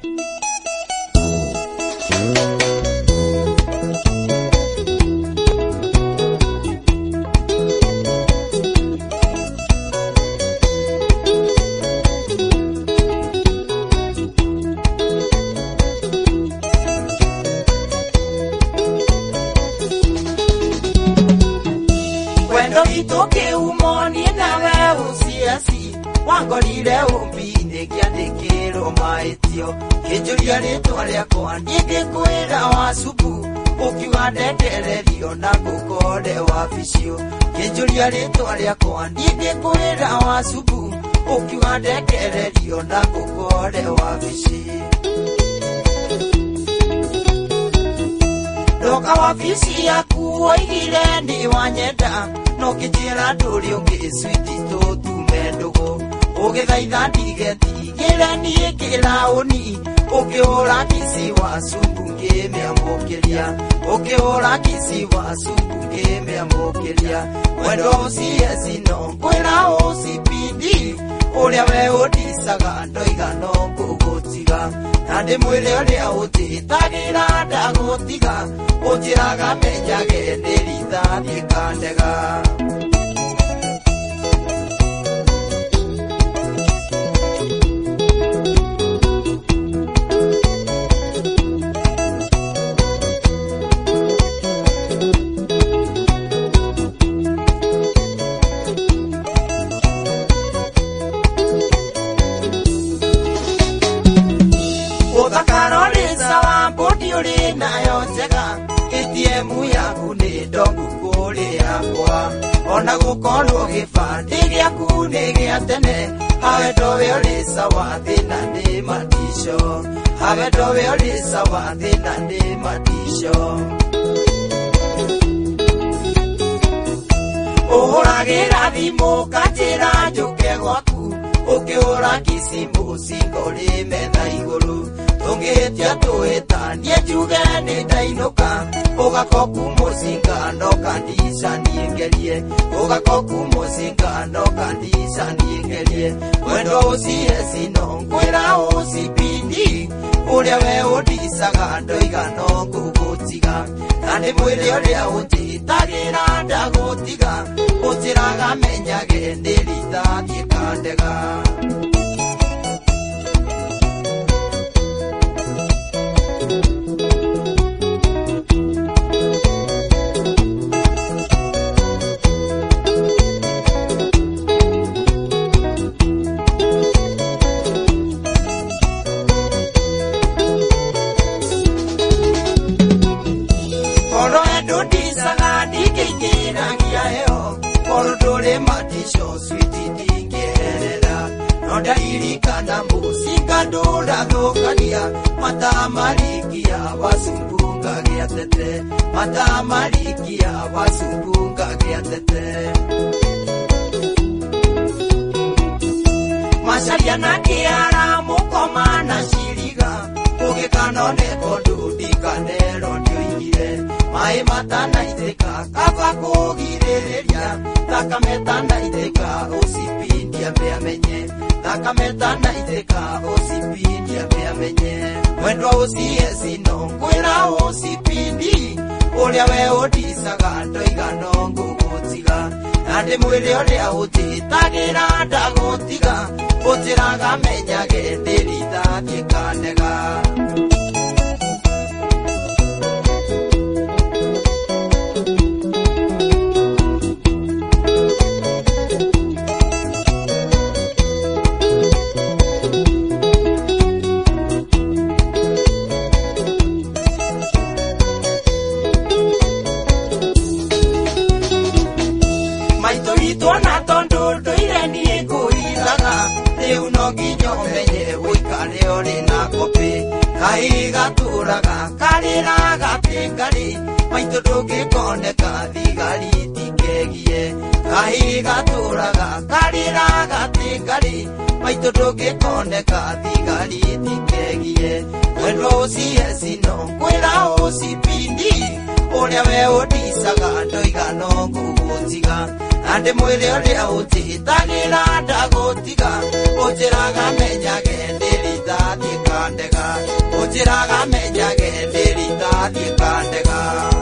Itoke umoni nawe usiasi wangorire umbine kiandikiro maitio kijuria ritwa riakwa ndikwira wasubu ukiwa ndendererio na gukore wabicio kijuria ritwa riakwa ndikwira wasubu ukiwa ndendererio na gukore wabici Doka wafisi yaku oigire ni wanyenda no kijira nduri ungi switi to tumendogo ugithaitha ndigetigire ni kirauni ukiora kisi wa sungunge meamokeria ukiora kisi wa sungunge meamokeria wendo siesi no kwira osipidi uria we odisaga ndoiga no kugotiga nandi mwire uria utitagira ndagotiga ujiraga menyage nderitha nikandega ATM yaku ni ndongu kuri yakwa ona gukorwo gibandi giaku ni gia tene hawe ndowe uri sawa thina ni matisho hawe ndowe uri sawa thina ni matisho uhuragira thimu kanjira njuke gwaku ukiura kisimu singori metha iguru tungitia tuitanie njuge ni ndainuka ugakoku musinga no kandisa niengerie ugakoku musinga no kandisa niengerie wendo usiesi no nkwira usipindi uria we udisaga ndoiga no ngugutiga nandi mwiri uria utitagira ndagutiga utiraga menyage ndirita kikandega Irikana musika ndora thokania matamarikia wasumbunga giatete matamarikia wasumbunga giatete masharia na kiara mukoma na shiriga ugikanone kondudikanero ndioigire mai matana iteka kaba kugirereria takametana iteka usipindia meamenye takametana iteka usipindia meamenye wendo usiesi no kwira usipindi uria we odisaga ndoiga no ngugutiga nandi mwiri uria utitagira ndagutiga utiraga menyage ndirita kikandega Gatura karira gatingari maito doge koneka thigari tikegie kai gatura karira gatingari maito doge koneka thigari tikegie wendo siesi no kwira usipindi uria we odisaga ndoiga no ngugutiga ande mwiri uria utitagira ndagutiga ujiraga menyage ndirita tikandega njiraga menyage ndiritathi kandega